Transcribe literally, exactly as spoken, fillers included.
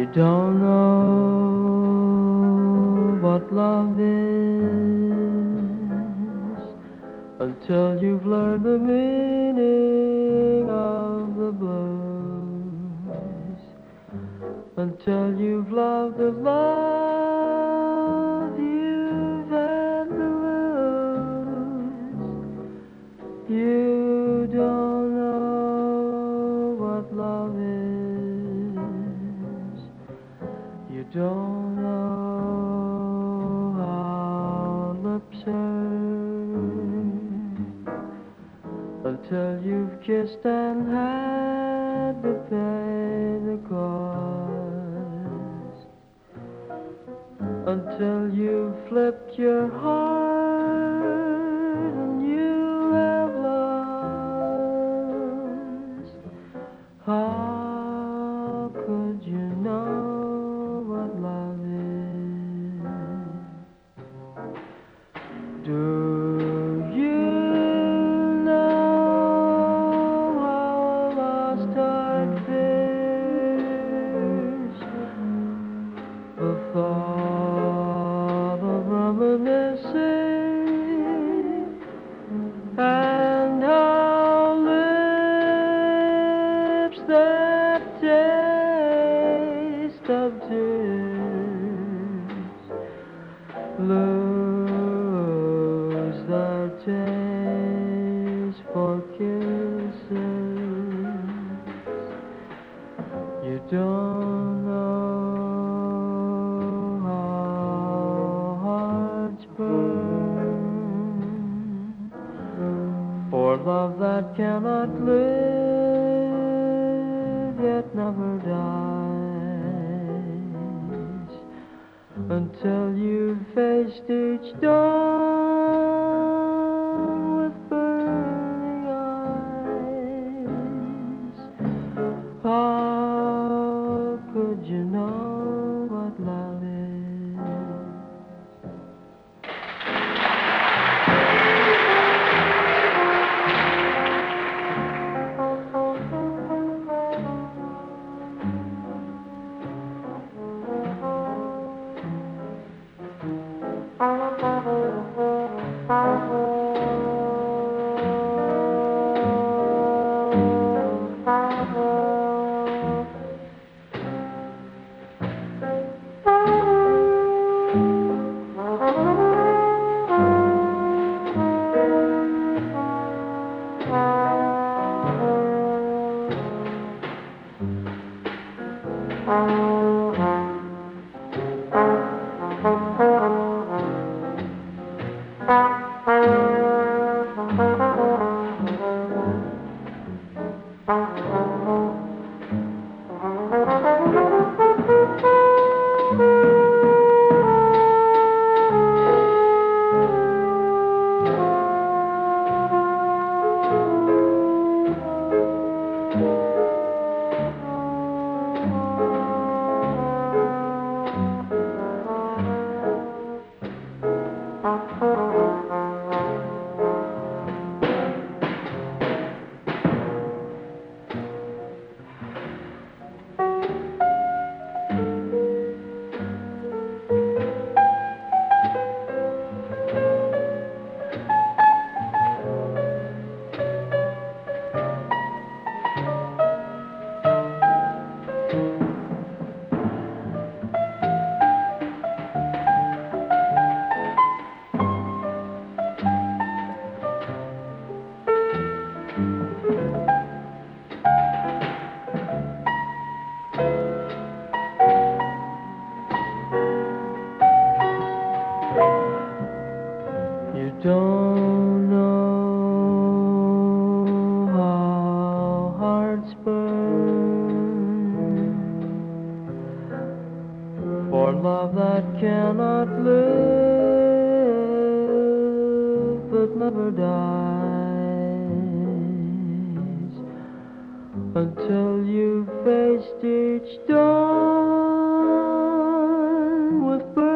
don't know what love is until you've learned the meaning of the blues, until you've loved the love you've had to lose. You don't know what love is. You don't know how lips hurt until you've kissed and had to pay the cost, until you've flipped your heart and you have lost. How could you know what love is? Do you know how a lost heart feels? The thought of reminiscing, and how lips that taste of tears lose their taste for kisses. You don't know how hearts burn for love that cannot live yet never dies, until you've faced each dawn with burning eyes. How could you know what love is? You don't know how hearts burn for love that cannot live but never dies, until you've faced each dawn with